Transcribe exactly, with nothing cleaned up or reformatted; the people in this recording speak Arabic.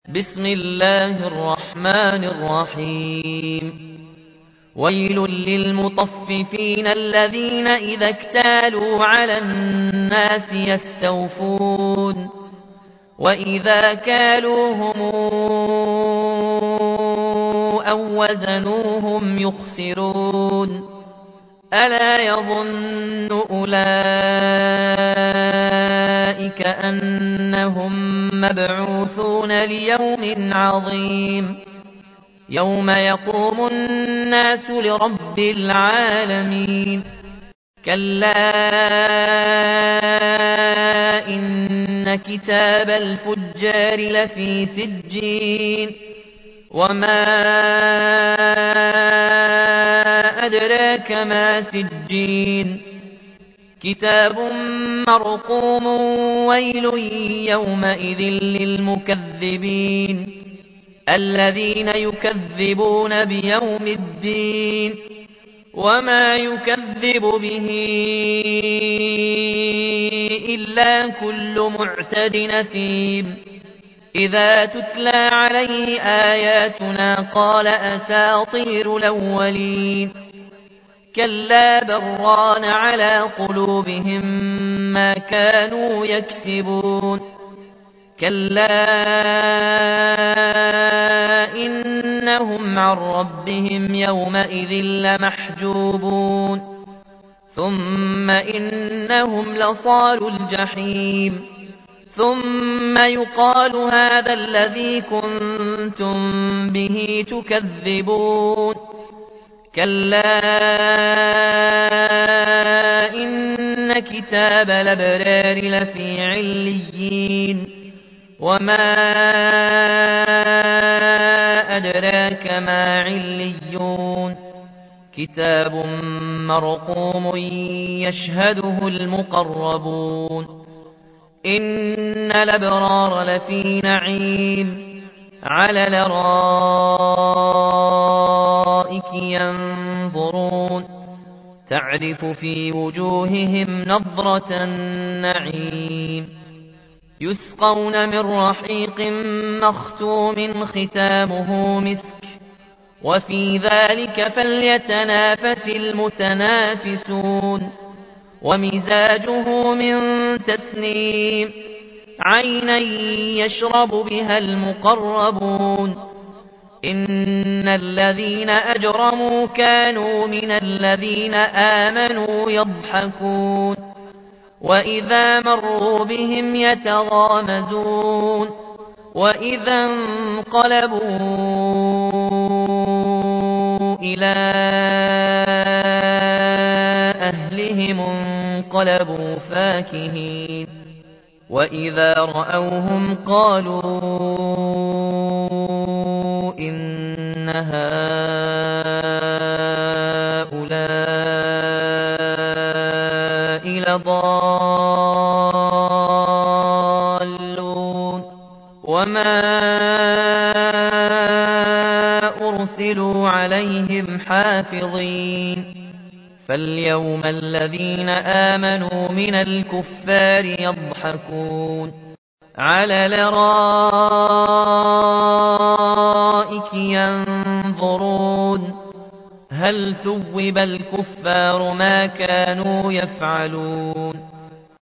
بسم الله الرحمن الرحيم ويل للمطففين الذين إذا اكتالوا على الناس يستوفون وإذا كالوهم أو وزنوهم يخسرون ألا يظن أولئك أنهم مبعوثون ليوم عظيم يوم يقوم الناس لرب العالمين كلا إن كتاب الفجار لفي سجين وما أدراك ما سجين كتاب مرقوم ويل يومئذ للمكذبين الذين يكذبون بيوم الدين وما يكذب به إلا كل معتد أثيم إذا تتلى عليه آياتنا قال أساطير الأولين كلا بران على قلوبهم ما كانوا يكسبون كلا إنهم عن ربهم يومئذ لمحجوبون ثم إنهم لصالو الجحيم ثم يقال هذا الذي كنتم به تكذبون كلا إن كتاب الأبرار لفي عليين وما أدراك ما عليون كتاب مرقوم يشهده المقربون إن الأبرار لفي نعيم على الأرائك ينظرون تعرف في وجوههم نضرة النعيم يسقون من رحيق مختوم ختامه مسك وفي ذلك فليتنافس المتنافسون ومزاجه من تسنيم عينا يشرب بها المقربون إن الذين أجرموا كانوا من الذين آمنوا يضحكون وإذا مروا بهم يتغامزون وإذا انقلبوا إلى أهلهم انقلبوا فاكهين وإذا رأوهم قالوا إن هؤلاء لضالون وما أرسلوا عليهم حافظين فاليوم الذين آمنوا من الكفار يضحكون على الأرائك ينظرون هل ثوب الكفار ما كانوا يفعلون